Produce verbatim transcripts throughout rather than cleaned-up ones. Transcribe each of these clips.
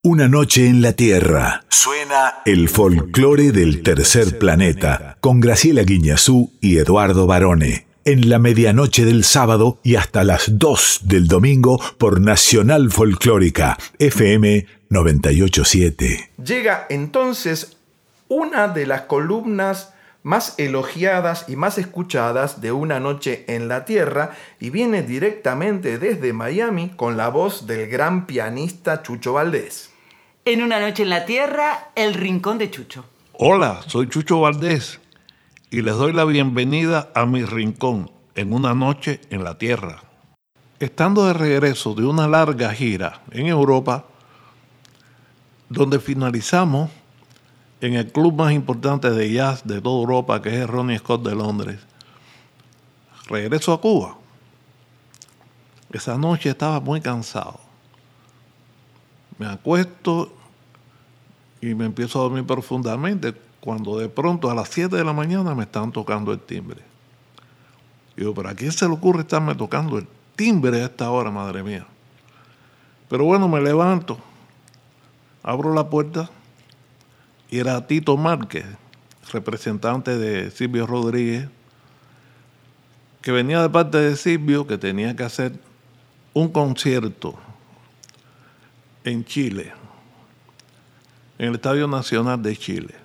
Una noche en la Tierra. Suena el folclore del tercer planeta con Graciela Guiñazú y Eduardo Barone. En la medianoche del sábado y hasta las dos del domingo por Nacional Folclórica F M noventa y ocho punto siete. Llega entonces una de las columnas más elogiadas y más escuchadas de Una noche en la Tierra y viene directamente desde Miami con la voz del gran pianista Chucho Valdés. En Una noche en la Tierra, el rincón de Chucho. Hola, soy Chucho Valdés y les doy la bienvenida a mi rincón en Una noche en la Tierra. Estando de regreso de una larga gira en Europa, donde finalizamos en el club más importante de jazz de toda Europa, que es el Ronnie Scott de Londres, regreso a Cuba. Esa noche estaba muy cansado. Me acuesto y me empiezo a dormir profundamente, cuando de pronto a las siete de la mañana me están tocando el timbre. Digo, ¿pero a quién se le ocurre estarme tocando el timbre a esta hora, madre mía? Pero bueno, me levanto, abro la puerta y era Tito Márquez, representante de Silvio Rodríguez, que venía de parte de Silvio, que tenía que hacer un concierto en Chile, en el Estadio Nacional de Chile.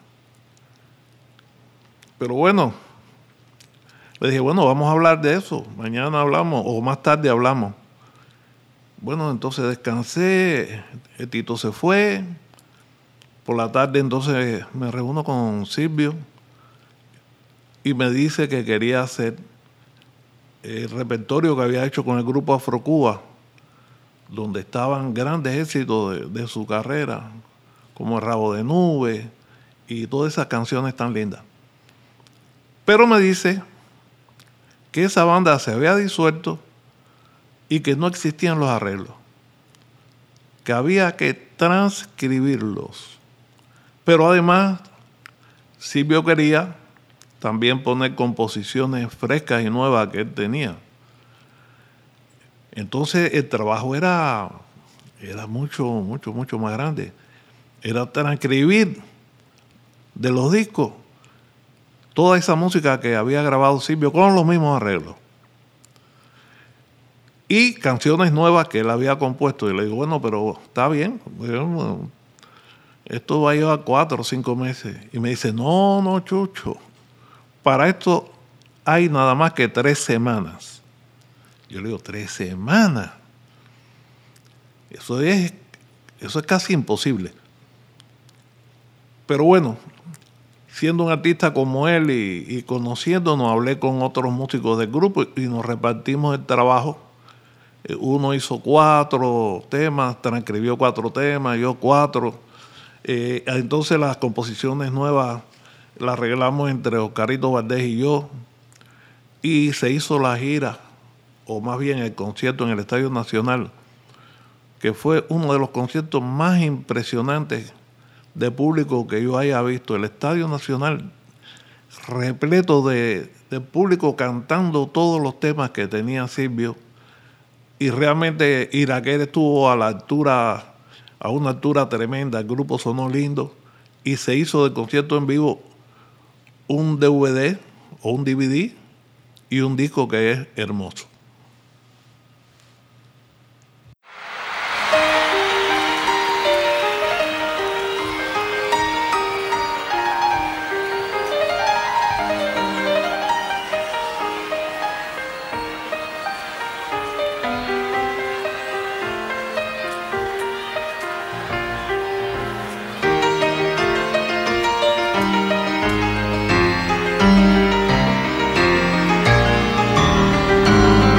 Pero bueno, le dije, bueno, vamos a hablar de eso, mañana hablamos, o más tarde hablamos. Bueno, entonces descansé, el Tito se fue. Por la tarde entonces me reúno con Silvio y me dice que quería hacer el repertorio que había hecho con el grupo Afrocuba, donde estaban grandes éxitos de, de su carrera, como El Rabo de Nube y todas esas canciones tan lindas. Pero me dice que esa banda se había disuelto y que no existían los arreglos, que había que transcribirlos. Pero además, Silvio quería también poner composiciones frescas y nuevas que él tenía. Entonces el trabajo era, era mucho, mucho, mucho más grande. Era transcribir de los discos toda esa música que había grabado Silvio con los mismos arreglos. Y canciones nuevas que él había compuesto. Y le digo, bueno, pero está bien. Esto va a llevar cuatro o cinco meses. Y me dice, no, no, Chucho. Para esto hay nada más que tres semanas. Yo le digo, ¿tres semanas? Eso es, eso es casi imposible. Pero bueno, siendo un artista como él y, y conociéndonos, hablé con otros músicos del grupo y nos repartimos el trabajo. Uno hizo cuatro temas, transcribió cuatro temas, yo cuatro. Eh, entonces las composiciones nuevas las arreglamos entre Oscarito Valdés y yo. Y se hizo la gira, o más bien el concierto en el Estadio Nacional, que fue uno de los conciertos más impresionantes de público que yo haya visto. El Estadio Nacional repleto de, de público cantando todos los temas que tenía Silvio. Y realmente Iraquere estuvo a la altura, a una altura tremenda, el grupo sonó lindo y se hizo del concierto en vivo un D V D o un D V D y un disco que es hermoso. Thank you.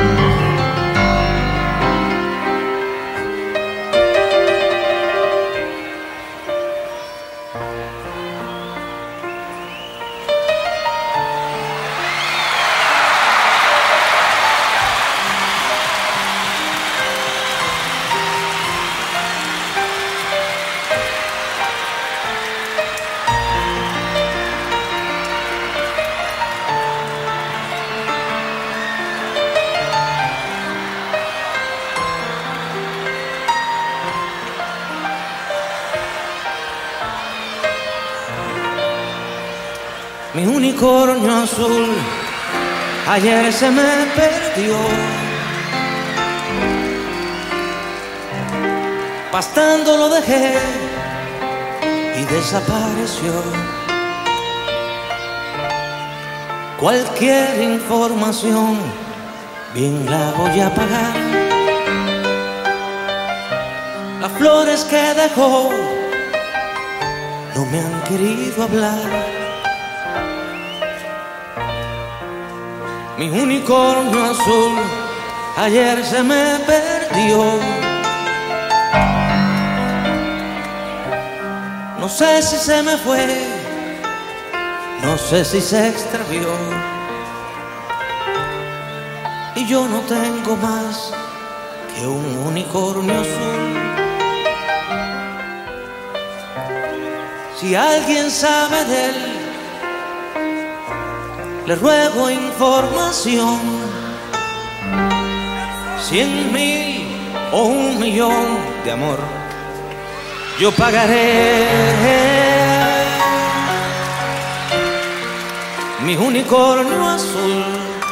Mi unicornio azul ayer se me perdió. Pastando lo dejé y desapareció. Cualquier información bien la voy a pagar. Las flores que dejó no me han querido hablar. Mi unicornio azul ayer se me perdió. No sé si se me fue, no sé si se extravió. Y yo no tengo más que un unicornio azul. Si alguien sabe de él, le ruego información. Cien mil o un millón de amor yo pagaré. Mi unicornio azul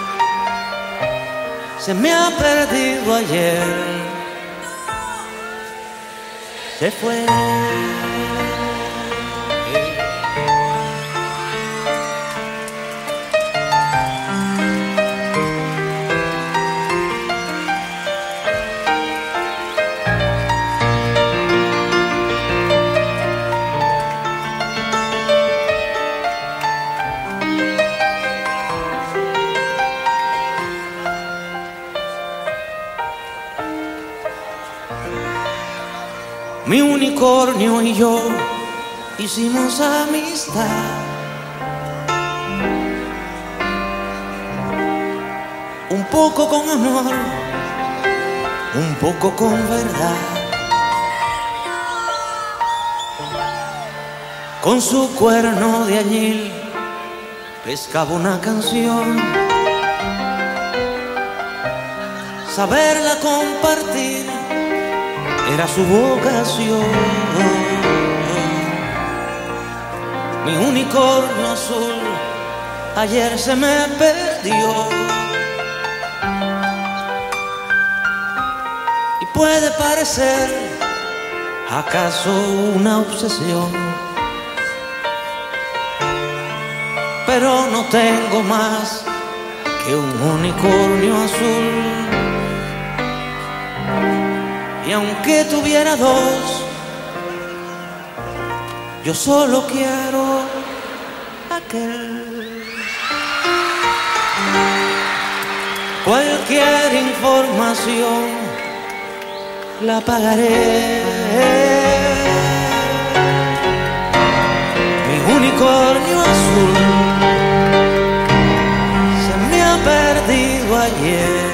se me ha perdido ayer. Se fue. Mi unicornio y yo hicimos amistad. Un poco con amor, un poco con verdad. Con su cuerno de añil pescaba una canción. Saberla compartir era su vocación. Mi unicornio azul ayer se me perdió. Y puede parecer acaso una obsesión, pero no tengo más que un unicornio azul. Y aunque tuviera dos, yo solo quiero aquel. Cualquier información la pagaré. Mi unicornio azul se me ha perdido ayer.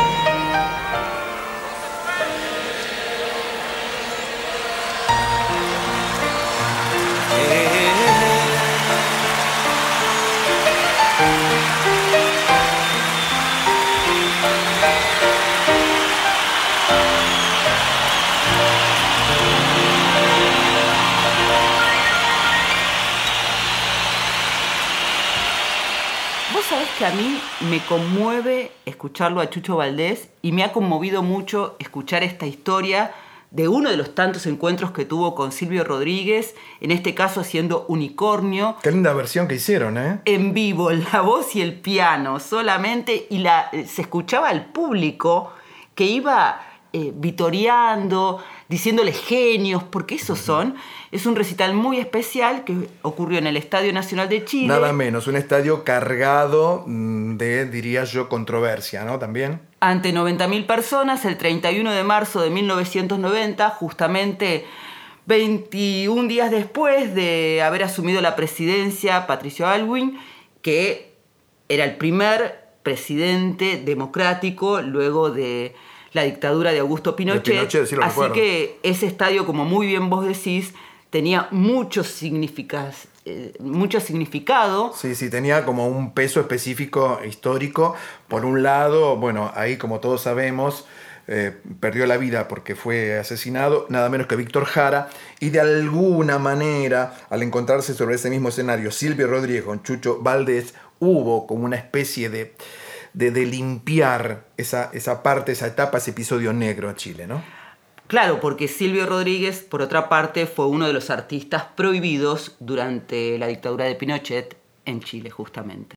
Sabes que a mí me conmueve escucharlo a Chucho Valdés y me ha conmovido mucho escuchar esta historia de uno de los tantos encuentros que tuvo con Silvio Rodríguez, en este caso haciendo Unicornio. Qué linda versión que hicieron, ¿eh? En vivo, la voz y el piano solamente, y la, se escuchaba al público que iba eh, vitoreando, diciéndole genios, porque esos son. Es un recital muy especial que ocurrió en el Estadio Nacional de Chile. Nada menos, un estadio cargado de, diría yo, controversia, ¿no? También. Ante noventa mil personas, el treinta y uno de marzo de mil novecientos noventa, justamente veintiún días después de haber asumido la presidencia Patricio Aylwin, que era el primer presidente democrático luego de la dictadura de Augusto Pinochet. De Pinochet, sí lo Así recuerdo. que ese estadio, como muy bien vos decís, tenía mucho, significas, eh, mucho significado. Sí, sí, tenía como un peso específico histórico. Por un lado, bueno, ahí como todos sabemos, eh, perdió la vida porque fue asesinado, nada menos que Víctor Jara, y de alguna manera, al encontrarse sobre ese mismo escenario Silvio Rodríguez con Chucho Valdés, hubo como una especie de, de, de limpiar esa, esa parte, esa etapa, ese episodio negro en Chile, ¿no? Claro, porque Silvio Rodríguez, por otra parte, fue uno de los artistas prohibidos durante la dictadura de Pinochet en Chile, justamente.